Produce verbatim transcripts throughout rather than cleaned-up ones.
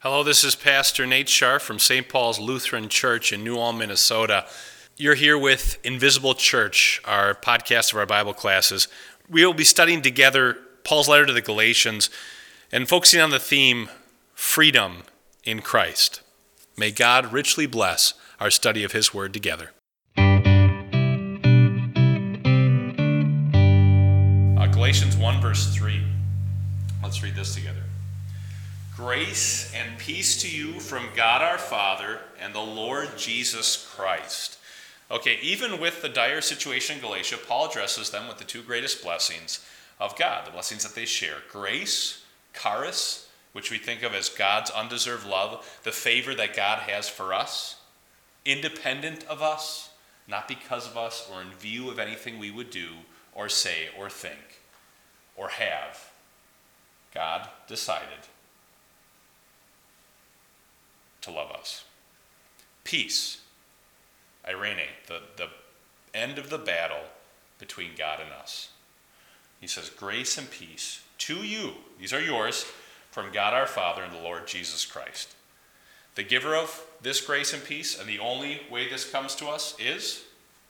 Hello, this is Pastor Nate Scharf from Saint Paul's Lutheran Church in New Ulm, Minnesota. You're here with Invisible Church, our podcast of our Bible classes. We will be studying together Paul's letter to the Galatians and focusing on the theme, freedom in Christ. May God richly bless our study of His Word together. Uh, Galatians one, verse three. Let's read this together. Grace and peace to you from God our Father and the Lord Jesus Christ. Okay, even with the dire situation in Galatia, Paul addresses them with the two greatest blessings of God, the blessings that they share. Grace, charis, which we think of as God's undeserved love, the favor that God has for us, independent of us, not because of us or in view of anything we would do or say or think or have. God decided to love us. Peace, eirene, the, the end of the battle between God and us. He says, grace and peace to you, these are yours, from God our Father and the Lord Jesus Christ. The giver of this grace and peace, and the only way this comes to us is?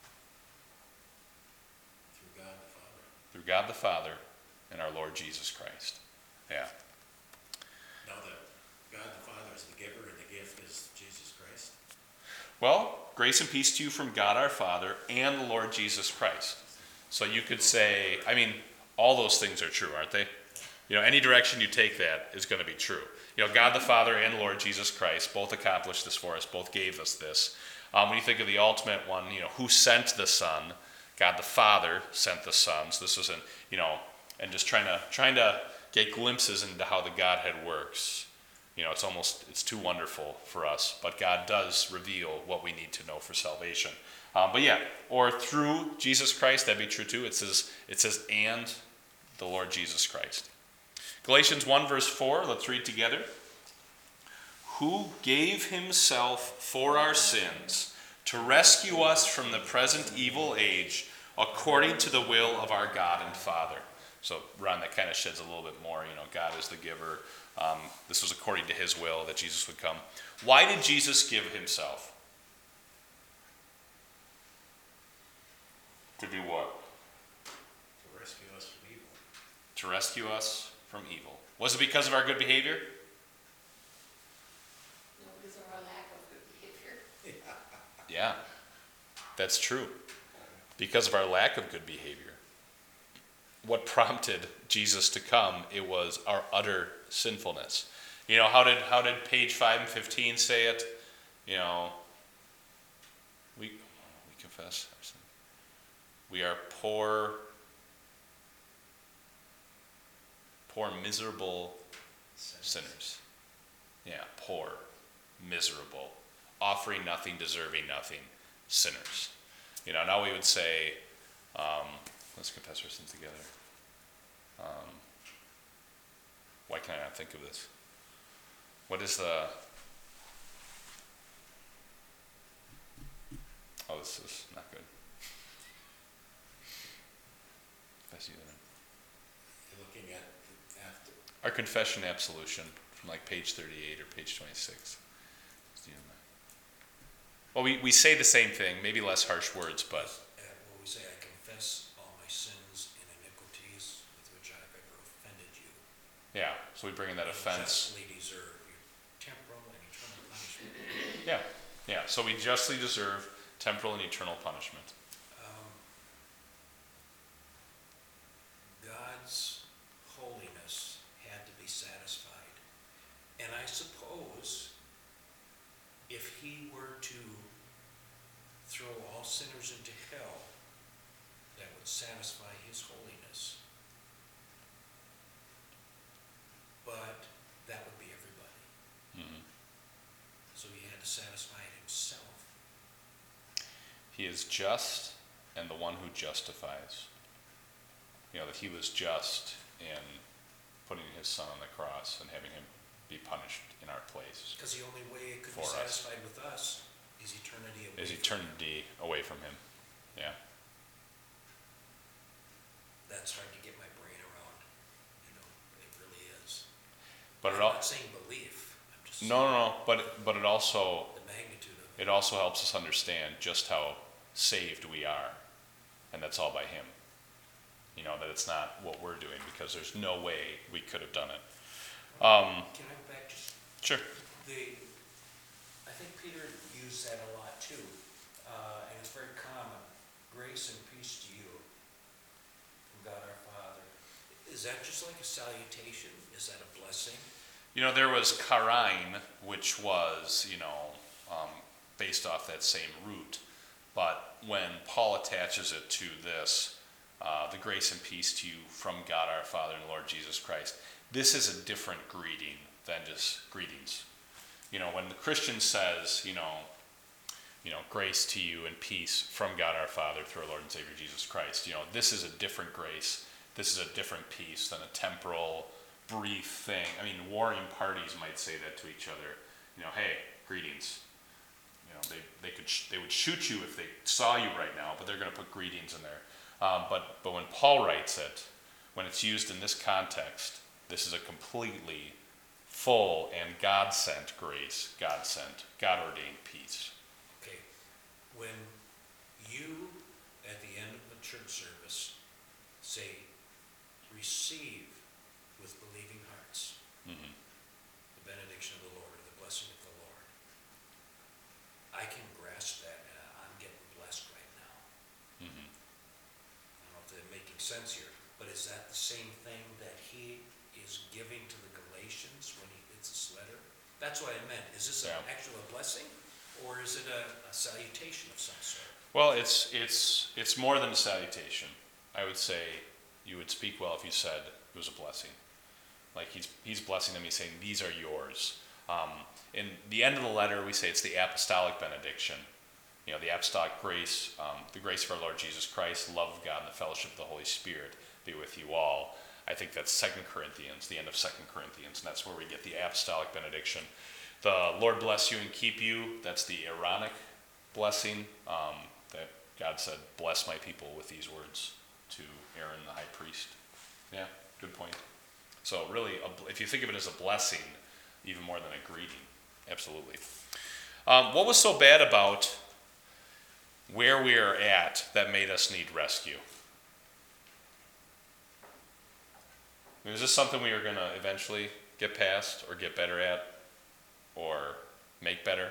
Through God the Father. Through God the Father and our Lord Jesus Christ. Yeah. Now that God the Father is the giver and the gift is Jesus Christ. Well, grace and peace to you from God our Father and the Lord Jesus Christ. So you could say, I mean, all those things are true, aren't they? You know, any direction you take that is going to be true. You know, God the Father and the Lord Jesus Christ both accomplished this for us, both gave us this. Um, when you think of the ultimate one, you know, who sent the Son? God the Father sent the Son. So this isn't, you know, and just trying to trying to get glimpses into how the Godhead works. You know, it's almost, it's too wonderful for us, but God does reveal what we need to know for salvation. Um, but yeah, or through Jesus Christ, that'd be true too. It says, it says, and the Lord Jesus Christ. Galatians one, verse four, let's read together. Who gave himself for our sins to rescue us from the present evil age, according to the will of our God and Father. So, Ron, that kind of sheds a little bit more. You know, God is the giver. Um, this was according to his will that Jesus would come. Why did Jesus give himself? To do what? To rescue us from evil. To rescue us from evil. Was it because of our good behavior? No, because of our lack of good behavior. Yeah, that's true. Because of our lack of good behavior. What prompted Jesus to come? It was our utter sinfulness. You know, how did how did page five and fifteen say it? You know, we we confess our sin. We are poor, poor, miserable sinners. Yeah, poor, miserable, offering nothing, deserving nothing, sinners. You know, now we would say, um, let's confess our sins together. Um, why can I not think of this? What is the... Oh, this is not good. Confess you that. You're looking at after. Our confession absolution from like page thirty-eight or page twenty-six. Well, we, we say the same thing, maybe less harsh words, but... Uh, well, we say, I confess all my sins and iniquities with which I have ever offended you. Yeah, so we bring in that And offense. justly deserve your temporal and eternal punishment. Yeah, yeah. So we justly deserve temporal and eternal punishment. Um, God's holiness had to be satisfied. And I suppose if he were to throw all sinners into hell, that would satisfy his holiness. But that would be everybody. Mm-hmm. So he had to satisfy it himself. He is just and the one who justifies. You know, that he was just in putting his son on the cross and having him be punished in our place. Because the only way it could For be us. satisfied with us is eternity away Is from eternity away from him. Yeah. That's hard to get my brain around. You know, it really is. But it I'm all, not saying belief. I'm just No, no, no, but, but it also, The magnitude of it. it also helps us understand just how saved we are. And that's all by him. You know, that it's not what we're doing, because there's no way we could have done it. Um, Can I go back just, sure. the, I think Peter used that a lot too, uh, and it's very common. Grace and peace to you from God our Father. Is that just like a salutation? Is that a blessing? You know, there was karain, which was, you know, um, based off that same root. But when Paul attaches it to this, uh, the grace and peace to you from God our Father and Lord Jesus Christ, this is a different greeting than just greetings. You know, when the Christian says, you know, you know, grace to you and peace from God our Father through our Lord and Savior Jesus Christ, you know, this is a different grace. This is a different peace than a temporal, brief thing. I mean, warring parties might say that to each other. You know, hey, greetings. You know, they, they could sh- they would shoot you if they saw you right now, but they're going to put greetings in there. Um, but but when Paul writes it, when it's used in this context, this is a completely full and God-sent grace, God-sent, God-ordained peace. Okay, when you, at the end of the church service, say, receive with believing hearts Mm-hmm. the benediction of the Lord, the blessing of the Lord, I can grasp that, and I'm getting blessed right now. Mm-hmm. I don't know if they're making sense here, but is that the same thing that he is giving to the Galatians when he gets this letter? That's what I meant. Is this an Yeah. actual blessing, or is it a, a salutation of some sort? Well, it's it's it's more than a salutation. I would say you would speak well if you said it was a blessing. Like he's he's blessing them. He's saying these are yours. Um, in the end of the letter, we say it's the apostolic benediction. You know, the apostolic grace, um, the grace of our Lord Jesus Christ, love of God, and the fellowship of the Holy Spirit be with you all. I think that's Second Corinthians, the end of Second Corinthians, and that's where we get the apostolic benediction. The Lord bless you and keep you, that's the Aaronic blessing, um, that God said, bless my people with these words to Aaron the high priest. Yeah, good point. So really, a, if you think of it as a blessing, even more than a greeting, absolutely. Um, what was so bad about where we are at that made us need rescue? I mean, is this something we are going to eventually get past or get better at or make better?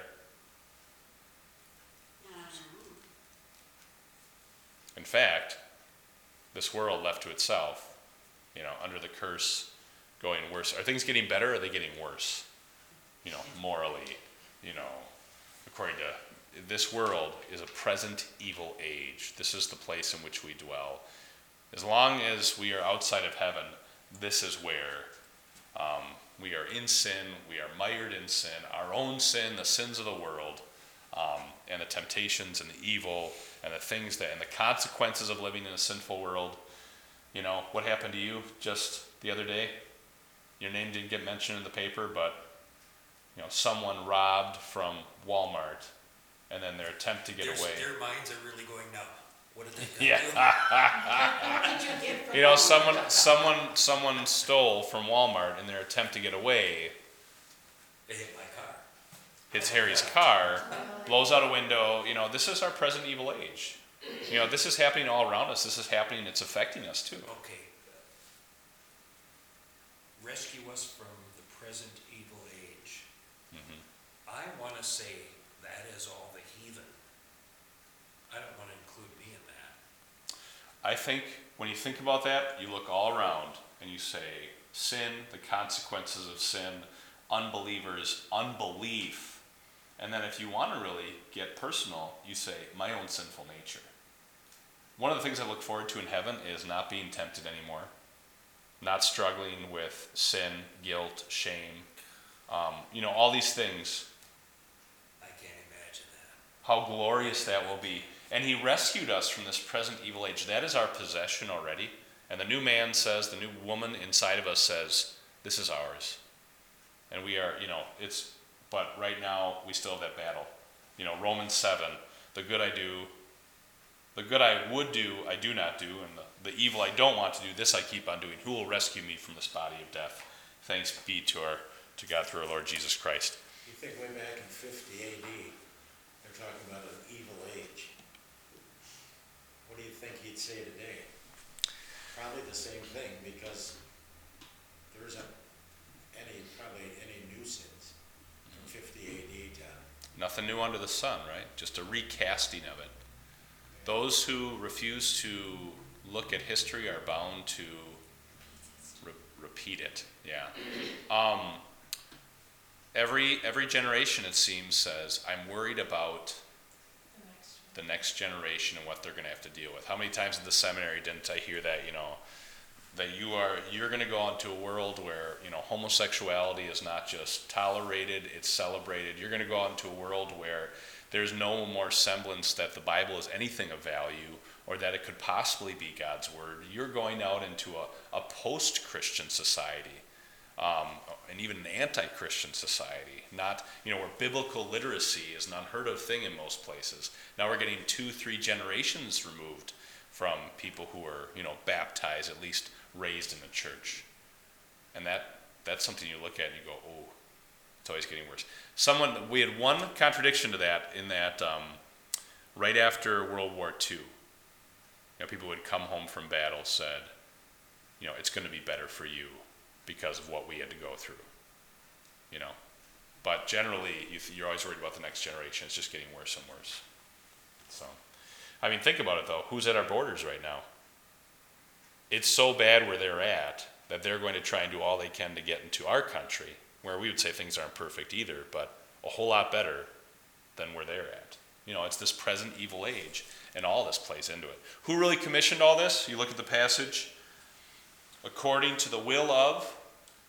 In fact, this world left to itself, you know, under the curse, going worse. Are things getting better or are they getting worse? You know, morally, you know, according to this world is a present evil age. This is the place in which we dwell. As long as we are outside of heaven, this is where um, we are in sin, we are mired in sin, our own sin, the sins of the world, um, and the temptations and the evil and the things that, and the consequences of living in a sinful world. You know, what happened to you just the other day? Your name didn't get mentioned in the paper, but, you know, someone robbed from Walmart, and then their attempt to get There's- away. Their minds are really going now. What did they Yeah. do? What did you get from You know, home? someone, someone, someone stole from Walmart in their attempt to get away. They hit my car. Hits Harry's car, blows out a window. You know, this is our present evil age. You know, this is happening all around us. This is happening. It's affecting us too. Okay. Rescue us from the present evil age. Mhm. I want to say that is all the heathen. I don't want to include me in that. I think when you think about that, you look all around and you say sin, the consequences of sin, unbelievers, unbelief. And then if you want to really get personal, you say my own sinful nature. One of the things I look forward to in heaven is not being tempted anymore, not struggling with sin, guilt, shame, um, you know, all these things. I can't imagine that. How glorious that will be. And he rescued us from this present evil age. That is our possession already. And the new man says, the new woman inside of us says, this is ours. And we are, you know, it's, but right now we still have that battle. You know, Romans seven, the good I do, the good I would do, I do not do, and the, the evil I don't want to do, this I keep on doing. Who will rescue me from this body of death? Thanks be to our to God through our Lord Jesus Christ. You think way back in fifty A D, they're talking about an evil age. What do you think he'd say today? Probably the same thing, because there isn't any, probably any new sins from fifty A D to. Nothing new under the sun, right? Just a recasting of it. Those who refuse to look at history are bound to re- repeat it. Yeah. Um, every every generation, it seems, says, I'm worried about The next the next generation and what they're going to have to deal with. How many times in the seminary didn't I hear that, you know, that you are, you're going to go into a world where, you know, homosexuality is not just tolerated, it's celebrated. You're going to go out into a world where there's no more semblance that the Bible is anything of value or that it could possibly be God's word. You're going out into a, a post-Christian society, um, and even an anti-Christian society. Not, you know, where biblical literacy is an unheard of thing in most places. Now we're getting two, three generations removed from people who are, you know, baptized, at least raised in the church. And that that's something you look at and you go, oh, it's always getting worse. Someone, we had one contradiction to that in that um, right after World War Two, you know, people would come home from battle, said, you know, it's going to be better for you because of what we had to go through, you know. But generally, you th- you're always worried about the next generation. It's just getting worse and worse. So, I mean, think about it, though. Who's at our borders right now? It's so bad where they're at that they're going to try and do all they can to get into our country, where we would say things aren't perfect either, but a whole lot better than where they're at. You know, it's this present evil age, and all this plays into it. Who really commissioned all this? You look at the passage. According to the will of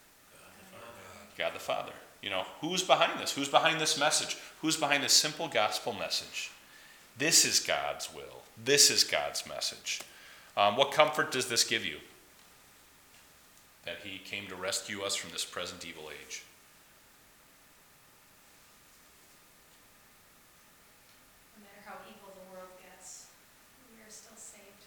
God the Father. You know, who's behind this? Who's behind this message? Who's behind this simple gospel message? This is God's will. This is God's message. Um, what comfort does this give you? That he came to rescue us from this present evil age. No matter how evil the world gets, we are still saved.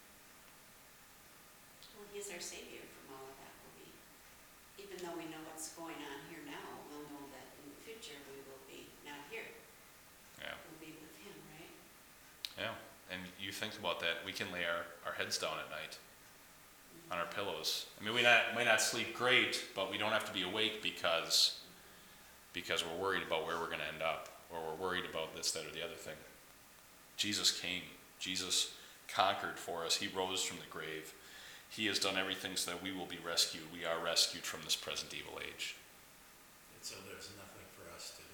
Well, he's our savior from all of that, will be. Even though we know what's going on here now, we'll know that in the future we will be not here. Yeah. We'll be with him, right? Yeah. And you think about that, we can lay our, our heads down at night on our pillows. I mean, we not, might not sleep great, but we don't have to be awake because, because we're worried about where we're going to end up, or we're worried about this, that, or the other thing. Jesus came. Jesus conquered for us. He rose from the grave. He has done everything so that we will be rescued. We are rescued from this present evil age. And so there's nothing for us to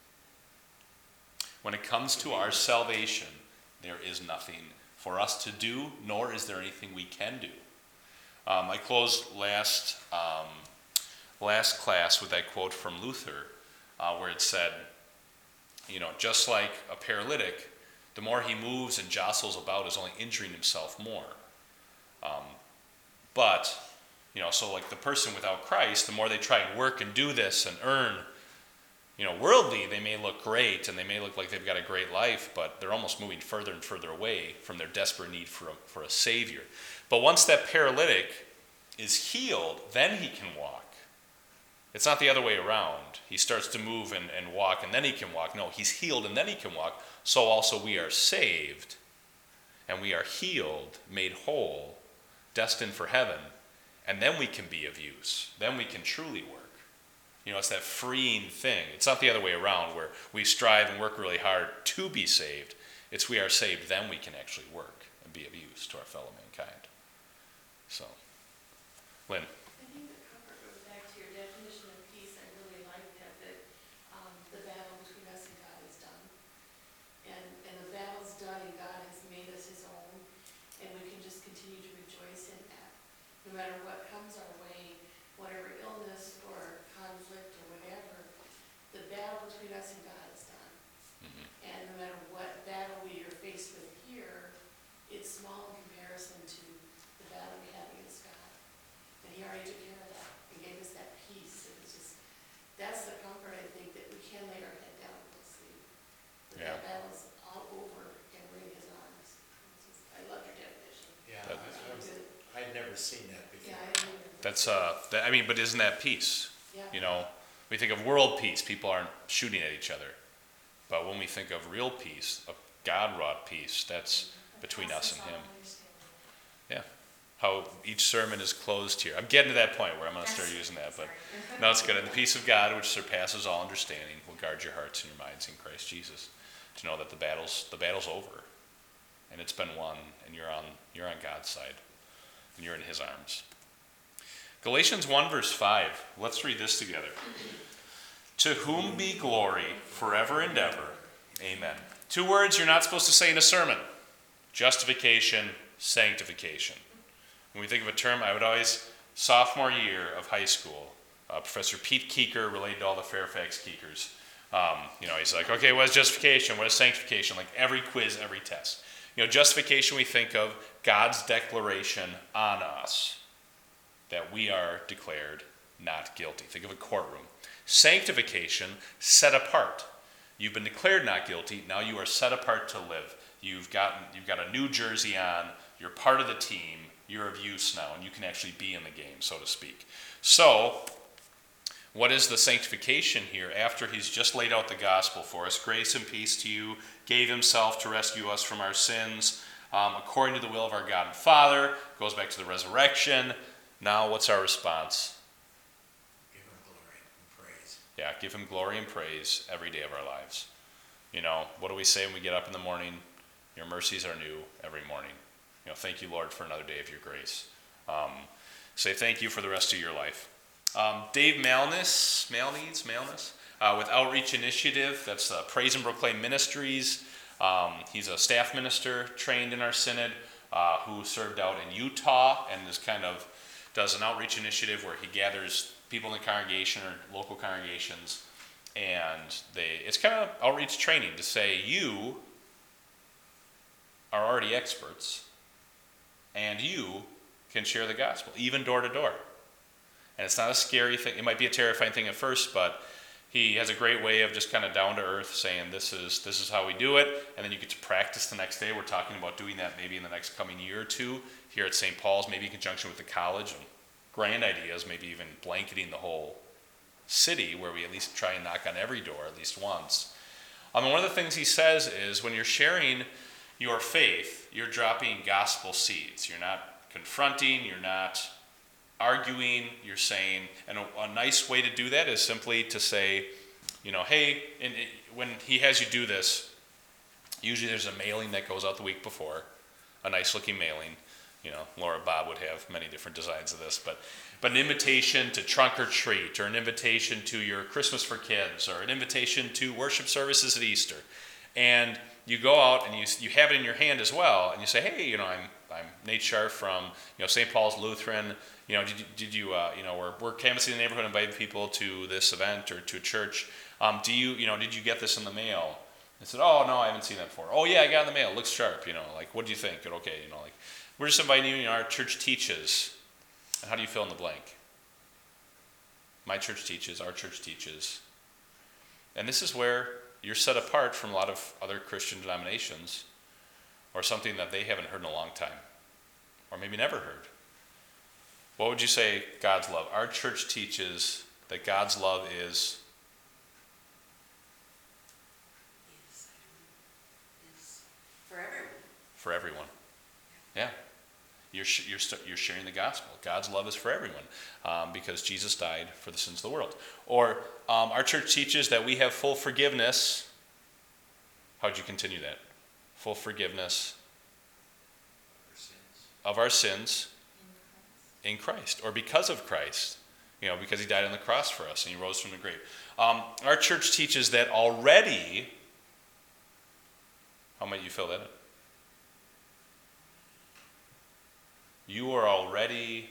do. When it comes to our salvation, there is nothing for us to do, nor is there anything we can do. Um, I closed last um, last class with that quote from Luther, uh, where it said, you know, just like a paralytic, the more he moves and jostles about is only injuring himself more. Um, but, you know, so like the person without Christ, the more they try and work and do this and earn, you know, worldly, they may look great and they may look like they've got a great life, but they're almost moving further and further away from their desperate need for a, for a Savior. But once that paralytic is healed, then he can walk. It's not the other way around. He starts to move and, and walk, and then he can walk. No, he's healed, and then he can walk. So also we are saved, and we are healed, made whole, destined for heaven, and then we can be of use. Then we can truly work. You know, it's that freeing thing. It's not the other way around where we strive and work really hard to be saved. It's we are saved, then we can actually work and be of use to our fellow mankind. So, Lynn. I think the comfort goes back to your definition of peace. I really like that, that um, the battle between us and God is done. And, and the battle's done and God has made us his own. And we can just continue to rejoice in that. No matter what comes our way, whatever illness or conflict or whatever, the battle between us and God is done. Mm-hmm. And no matter what battle we are faced with here, it's small in comparison to the battle we have against God. And he already took care of that and gave us that peace. It was just, that's the comfort, I think, that we can lay our head down and go sleep. That Yeah. that battle's all over and we're in his arms. It's just, I love your definition. Yeah, That- I was, I'd never seen that before. Yeah, I agree. That's, uh, that, I mean, but isn't that peace? Yeah. You know, We think of world peace, people aren't shooting at each other. But when we think of real peace, of God-wrought peace, that's between us and him. Yeah. How each sermon is closed here. I'm getting to that point where I'm going to start using that, but no, it's good. And the peace of God, which surpasses all understanding, will guard your hearts and your minds in Christ Jesus. To know that the battle's the battle's over, and it's been won, and you're on you're on God's side, and you're in his arms. Galatians one verse five. Let's read this together. To whom be glory forever and ever. Amen. Two words you're not supposed to say in a sermon. Justification, sanctification. When we think of a term, I would always, sophomore year of high school, uh, Professor Pete Keeker, related to all the Fairfax Keekers, um, you know, he's like, okay, what is justification? What is sanctification? Like every quiz, every test. You know, justification, we think of God's declaration on us that we are declared not guilty. Think of a courtroom. Sanctification, set apart. You've been declared not guilty. Now you are set apart to live. You've gotten, you've got a new jersey on. You're part of the team. You're of use now, and you can actually be in the game, so to speak. So, what is the sanctification here? After he's just laid out the gospel for us, grace and peace to you, gave himself to rescue us from our sins, um, according to the will of our God and Father, goes back to the resurrection. Now, what's our response? Give him glory and praise. Yeah, give him glory and praise every day of our lives. You know, what do we say when we get up in the morning? Your mercies are new every morning. You know, thank you, Lord, for another day of your grace. Um, say thank you for the rest of your life. Um, Dave Malness, Malneeds, Malness, uh, with Outreach Initiative, that's uh, Praise and Proclaim Ministries. Um, he's a staff minister trained in our synod uh, who served out in Utah and is kind of does an outreach initiative where he gathers people in the congregation or local congregations, and they it's kind of outreach training to say you are already experts, and you can share the gospel, even door to door. And it's not a scary thing. It might be a terrifying thing at first, but he has a great way of just kind of down to earth saying this is this is how we do it, and then you get to practice the next day. We're talking about doing that maybe in the next coming year or two here at Saint Paul's, maybe in conjunction with the college, and grand ideas, maybe even blanketing the whole city where we at least try and knock on every door at least once. Um, and one of the things he says is when you're sharing your faith, you're dropping gospel seeds. You're not confronting, you're not arguing, you're saying, and a, a nice way to do that is simply to say, you know, hey, and it, when he has you do this, usually there's a mailing that goes out the week before, a nice looking mailing. You know, Laura Bob would have many different designs of this, but but an invitation to trunk or treat, or an invitation to your Christmas for kids, or an invitation to worship services at Easter. And you go out and you you have it in your hand as well, and you say, hey, you know, I'm I'm Nate Sharp from you know Saint Paul's Lutheran. You know, did you, did you uh, you know we're we're canvassing the neighborhood, inviting people to this event or to a church. Um, do you you know did you get this in the mail? I said, oh no, I haven't seen that before. Oh yeah, I got it in the mail. It looks sharp. You know, like what do you think? Okay, you know, like we're just inviting you. You know, our church teaches. And how do you fill in the blank? My church teaches. Our church teaches. And this is where you're set apart from a lot of other Christian denominations, or something that they haven't heard in a long time, or maybe never heard. What would you say God's love? Our church teaches that God's love is Is, is for everyone. for everyone. Yeah. You're, sh- you're, st- you're sharing the gospel. God's love is for everyone um, because Jesus died for the sins of the world. Or um, our church teaches that we have full forgiveness. How would you continue that? Full forgiveness For sins. of our sins in Christ, or because of Christ. You know, because he died on the cross for us and he rose from the grave. Um, our church teaches that already. How might you fill that in? You are already,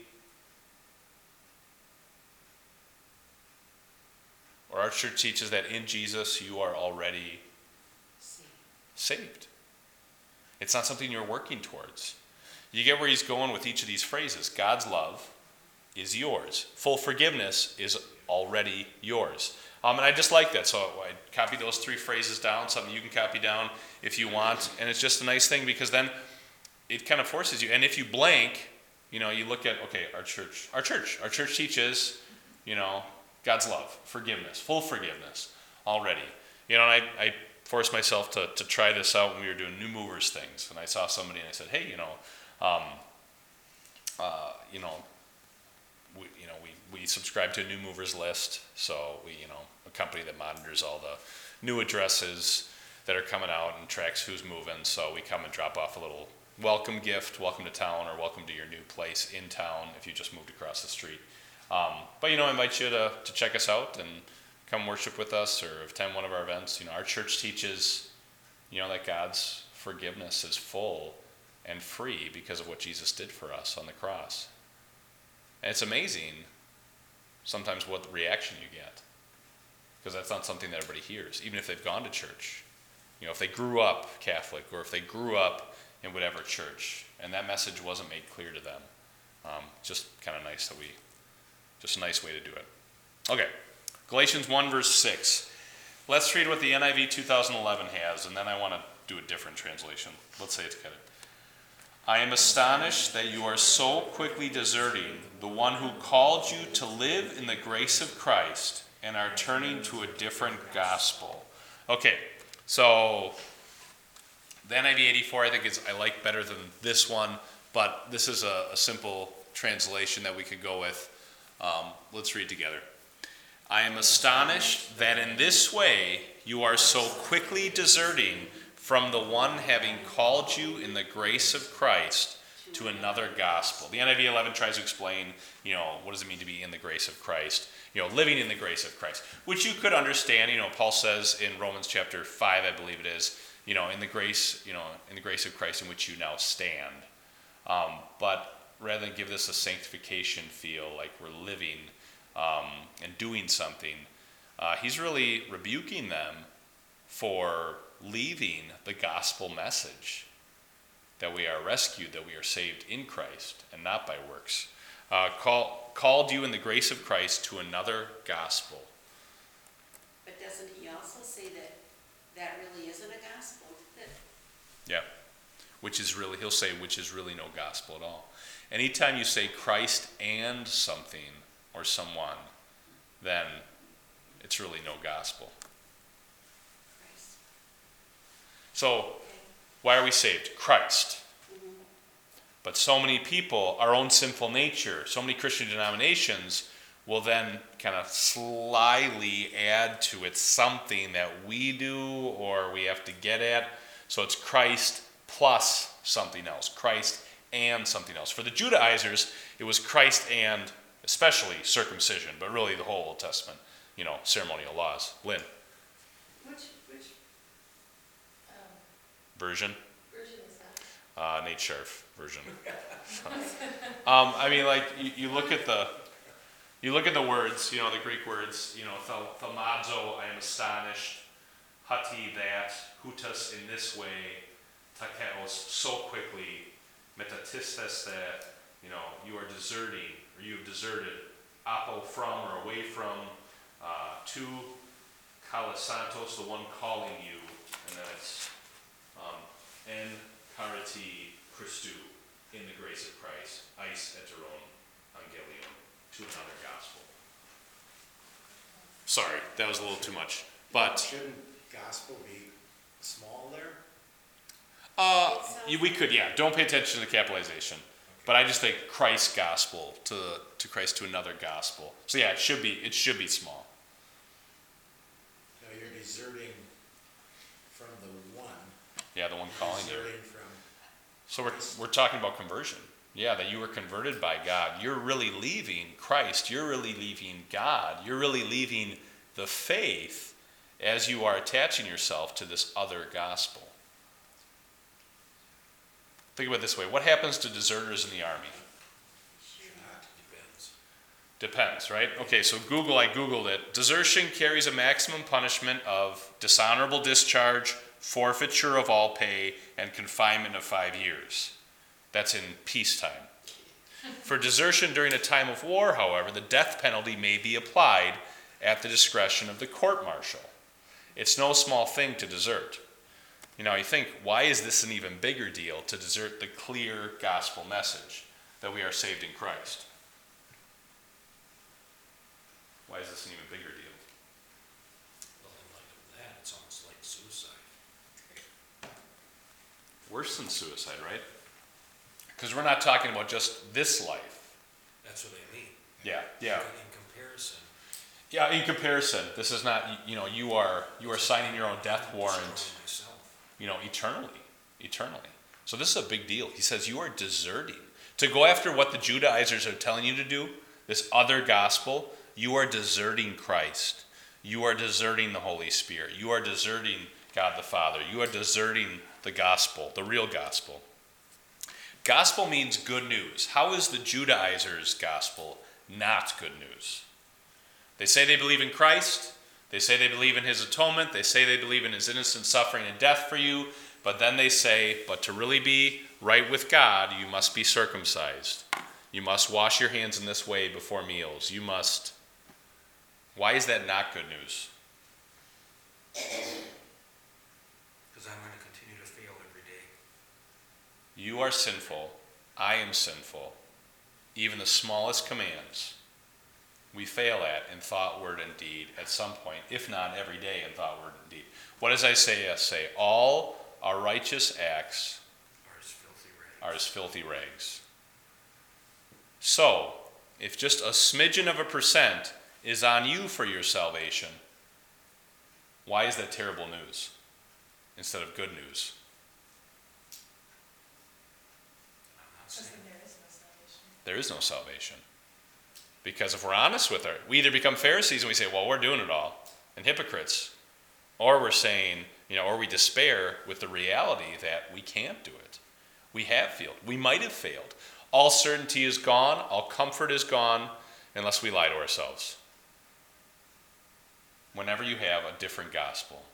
or our church teaches that in Jesus you are already See. saved. It's not something you're working towards. You get where he's going with each of these phrases. God's love is yours. Full forgiveness is already yours. Um, and I just like that. So I copy those three phrases down, something you can copy down if you want. And it's just a nice thing because then it kind of forces you. And if you blank, you know, you look at, okay, our church, our church, our church teaches, you know, God's love, forgiveness, full forgiveness already. You know, and I, I forced myself to, to try this out when we were doing New Movers things. And I saw somebody and I said, hey, you know, um, uh, you know, we, you know, we, we subscribe to a New Movers list. So we, you know, a company that monitors all the new addresses that are coming out and tracks who's moving. So we come and drop off a little welcome gift, welcome to town, or welcome to your new place in town if you just moved across the street. Um, but, you know, I invite you to, to check us out and come worship with us or attend one of our events. You know, our church teaches, you know, that God's forgiveness is full and free because of what Jesus did for us on the cross. And it's amazing sometimes what reaction you get, because that's not something that everybody hears, even if they've gone to church. You know, if they grew up Catholic or if they grew up in whatever church, and that message wasn't made clear to them. Um, just kind of nice that we, just a nice way to do it. Okay, Galatians one verse six. Let's read what the N I V two thousand eleven has, and then I want to do a different translation. Let's say it together. I am astonished that you are so quickly deserting the one who called you to live in the grace of Christ and are turning to a different gospel. Okay, so the N I V eighty-four I think is I like better than this one, but this is a, a simple translation that we could go with. Um, let's read together. I am astonished that in this way you are so quickly deserting from the one having called you in the grace of Christ to another gospel. The N I V eleven tries to explain, you know, what does it mean to be in the grace of Christ? You know, living in the grace of Christ, which you could understand. You know, Paul says in Romans chapter five, I believe it is, you know, in the grace, you know, in the grace of Christ in which you now stand. Um, but rather than give this a sanctification feel, like we're living um, and doing something, uh, he's really rebuking them for leaving the gospel message that we are rescued, that we are saved in Christ and not by works. Uh, call, called you in the grace of Christ to another gospel. But doesn't he also say that that really isn't a gospel? That Yeah, which is really, he'll say, which is really no gospel at all. Anytime you say Christ and something or someone, then it's really no gospel. Christ. So, Okay. why are we saved? Christ. Mm-hmm. But so many people, our own sinful nature, so many Christian denominations will then kind of slyly add to it something that we do or we have to get at. So it's Christ plus something else. Christ and something else. For the Judaizers, it was Christ and especially circumcision, but really the whole Old Testament, you know, ceremonial laws. Lynn, Which, which, um, version? version is that? Uh, Nate Scharf version. um, I mean, like, you, you look at the, you look at the words, you know, the Greek words, you know, thel, thaumazo, I am astonished, hati, that, hutas, in this way, takeos, so quickly, metatistes, that, you know, you are deserting, or you have deserted, apo, from, or away from, uh, to, kalasantos, the one calling you, and then it's, um, en karati Christou, in the grace of Christ, eis eteron angelion, to another gospel. Sorry, that was a little too much. But Shouldn't gospel be small there? uh, you, we could, yeah. Don't pay attention to the capitalization. But I just think Christ's gospel to to Christ to another gospel. So yeah, it should be it should be small. No, you're deserting from the one. Yeah, the one calling you. Deserting from, So we're we're talking about conversion. Yeah, that you were converted by God. You're really leaving Christ. You're really leaving God. You're really leaving the faith as you are attaching yourself to this other gospel. Think about it this way. What happens to deserters in the army? shot, depends. Depends, right? Okay, so Google, I Googled it. Desertion carries a maximum punishment of dishonorable discharge, forfeiture of all pay, and confinement of five years. That's in peacetime. For desertion during a time of war, however, the death penalty may be applied at the discretion of the court-martial. It's no small thing to desert. You know, you think, why is this an even bigger deal to desert the clear gospel message that we are saved in Christ? Why is this an even bigger deal? Well, in light of that, it's almost like suicide. Worse than suicide, right? Because we're not talking about just this life. That's what I mean. Yeah, yeah. In comparison, Yeah, in comparison, this is not, you know, you are, you are signing your own death I'm warrant, destroying myself. you know, eternally, eternally. So this is a big deal. He says you are deserting. To go after what the Judaizers are telling you to do, this other gospel, you are deserting Christ. You are deserting the Holy Spirit. You are deserting God the Father. You are deserting the gospel, the real gospel. Gospel means good news. How is the Judaizers' gospel not good news? They say they believe in Christ. They say they believe in his atonement. They say they believe in his innocent suffering and death for you. But then they say, but to really be right with God, you must be circumcised. You must wash your hands in this way before meals. You must. Why is that not good news? Because I'm going to continue to fail every day. You are sinful. I am sinful. Even the smallest commands we fail at in thought, word, and deed at some point, if not every day in thought, word, and deed. What does Isaiah say? All our righteous acts Are as filthy rags. are as filthy rags. So, if just a smidgen of a percent is on you for your salvation, why is that terrible news instead of good news? I'm not Because saying, then there is no salvation. There is no salvation. Because if we're honest with her, we either become Pharisees and we say, well, we're doing it all, and hypocrites, or we're saying, you know, or we despair with the reality that we can't do it. We have failed. We might have failed. All certainty is gone. All comfort is gone unless we lie to ourselves. Whenever you have a different gospel,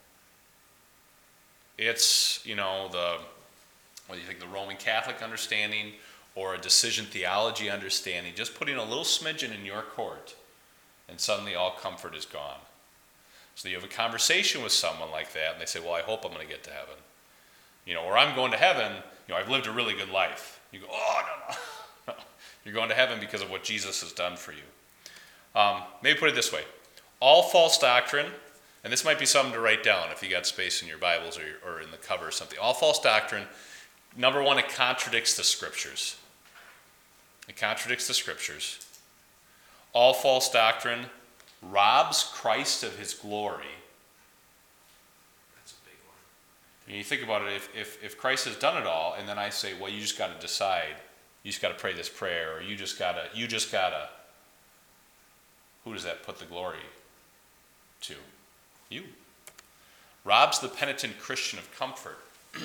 it's, you know, the, what do you think, the Roman Catholic understanding or a decision theology understanding, just putting a little smidgen in your court, and suddenly all comfort is gone. So you have a conversation with someone like that, and they say, well, I hope I'm going to get to heaven. You know, or I'm going to heaven, you know, I've lived a really good life. You go, oh, no, no. no. You're going to heaven because of what Jesus has done for you. Um, maybe put it this way. All false doctrine, and this might be something to write down if you got space in your Bibles or, or in the cover or something. All false doctrine, number one, it contradicts the Scriptures. It contradicts the Scriptures. All false doctrine robs Christ of his glory. that's a big one. And you think about it, if, if, if Christ has done it all, and then I say, well, you just got to decide, you just got to pray this prayer, or you just got to, you just got to, who does that put the glory to? You. Robs the penitent Christian of comfort.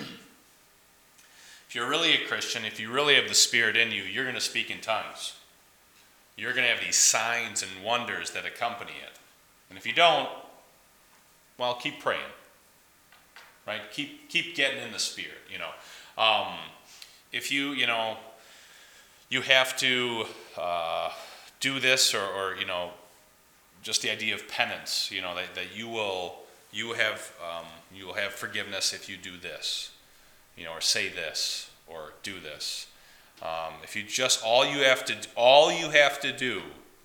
If you're really a Christian, if you really have the Spirit in you, you're going to speak in tongues. You're going to have these signs and wonders that accompany it. And if you don't, well, keep praying. Right? Keep keep getting in the Spirit, you know. Um, if you, you know, you have to uh, do this or, or, you know, just the idea of penance, you know, that, that you will you have um, you will have forgiveness if you do this, you know, or say this or do this. Um, if you just all you have to all you have to do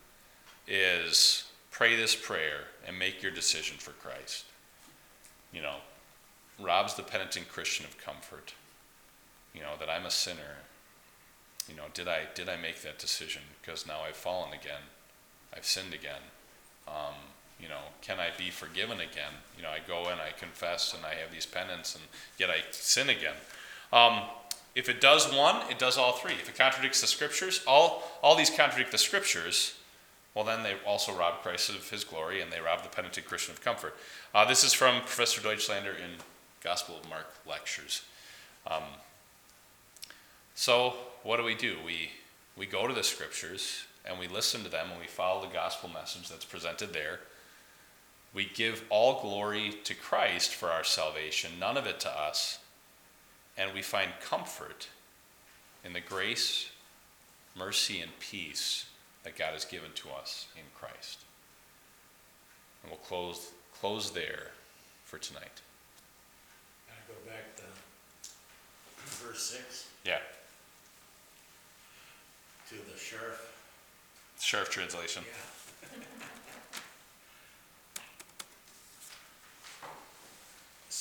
is pray this prayer and make your decision for Christ. You know, robs the penitent Christian of comfort. You know, that I'm a sinner. You know, did I did I make that decision? Because now I've fallen again. I've sinned again. Um, you know, can I be forgiven again? You know, I go and I confess and I have these penance and yet I sin again. Um, if it does one, it does all three. If it contradicts the Scriptures, all, all these contradict the Scriptures, well then they also rob Christ of his glory and they rob the penitent Christian of comfort. Uh, this is from Professor Deutschlander in Gospel of Mark Lectures. Um, so what do we do? We, we go to the Scriptures and we listen to them and we follow the gospel message that's presented there. We give all glory to Christ for our salvation, none of it to us. And we find comfort in the grace, mercy, and peace that God has given to us in Christ. And we'll close close there for tonight. Can I go back to verse six, Yeah, to the sheriff? Sheriff translation. Yeah.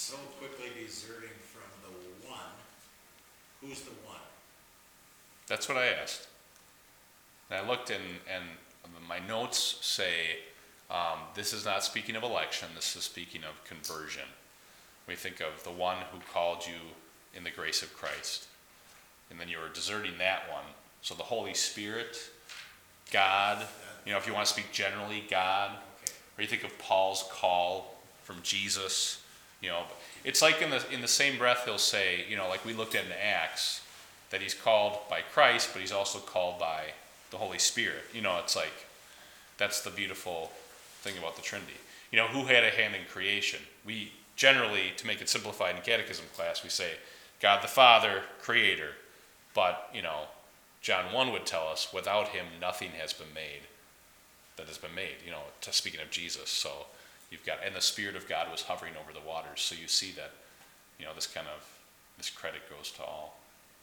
so quickly deserting from the one, who's the one? That's what I asked. And I looked and, and my notes say, um, this is not speaking of election, this is speaking of conversion. We think of the one who called you in the grace of Christ. And then you were deserting that one. So the Holy Spirit, God, you know, if you want to speak generally, God. Okay. Or you think of Paul's call from Jesus, you know. It's like in the in the same breath he'll say, you know, like we looked at in Acts, that he's called by Christ, but he's also called by the Holy Spirit. You know, it's like, that's the beautiful thing about the Trinity. You know, who had a hand in creation? We generally, to make it simplified in catechism class, we say God the Father, creator. But, you know, John one would tell us, without him, nothing has been made that has been made, you know, to speaking of Jesus. So you've got, and the Spirit of God was hovering over the waters. So you see that, you know, this kind of, this credit goes to all.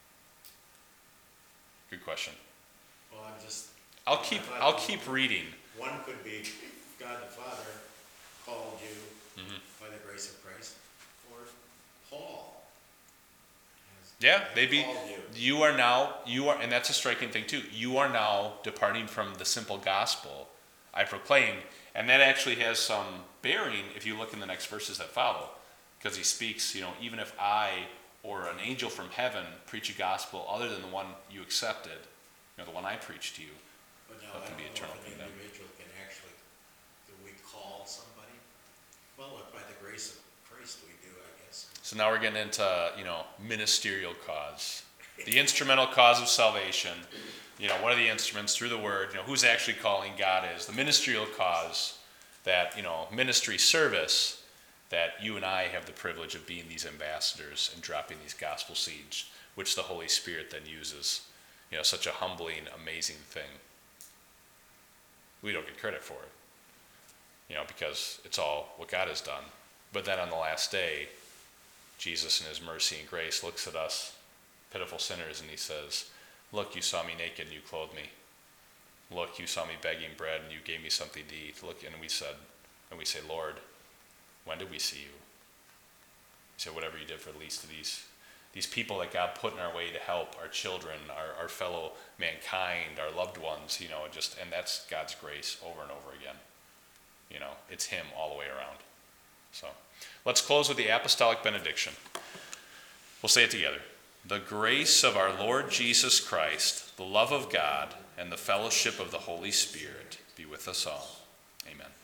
Good question. Well, I'm just, I'll keep, I'll keep reading. one could be God the Father called you Mhm. by the grace of Christ, or Paul. has- Yeah, has they'd be, called you. you are now, you are, and that's a striking thing too. You are now departing from the simple gospel I proclaimed, and that actually has some bearing if you look in the next verses that follow, because he speaks, you know, even if I or an angel from heaven preach a gospel other than the one you accepted, you know, the one I preached to you, But now, that I can don't be know eternal if an condemned. individual can actually, do we call somebody? Well, by the grace of Christ we do, I guess. So now we're getting into, you know, ministerial cause. The instrumental cause of salvation. You know, what are the instruments through the word? You know, who's actually calling God is. The ministerial cause, that, you know, ministry service, that you and I have the privilege of being these ambassadors and dropping these gospel seeds, which the Holy Spirit then uses. You know, such a humbling, amazing thing. We don't get credit for it. You know, because it's all what God has done. But then on the last day, Jesus in his mercy and grace looks at us, pitiful sinners, and he says, look, you saw me naked and you clothed me. Look, you saw me begging bread and you gave me something to eat. Look, and we said, and we say, Lord, when did we see you? He said, whatever you did for the least of these, these people that God put in our way to help, our children, our, our fellow mankind, our loved ones, you know, just, and that's God's grace over and over again. You know, it's him all the way around. So let's close with the apostolic benediction. We'll say it together. The grace of our Lord Jesus Christ, the love of God, and the fellowship of the Holy Spirit be with us all. Amen.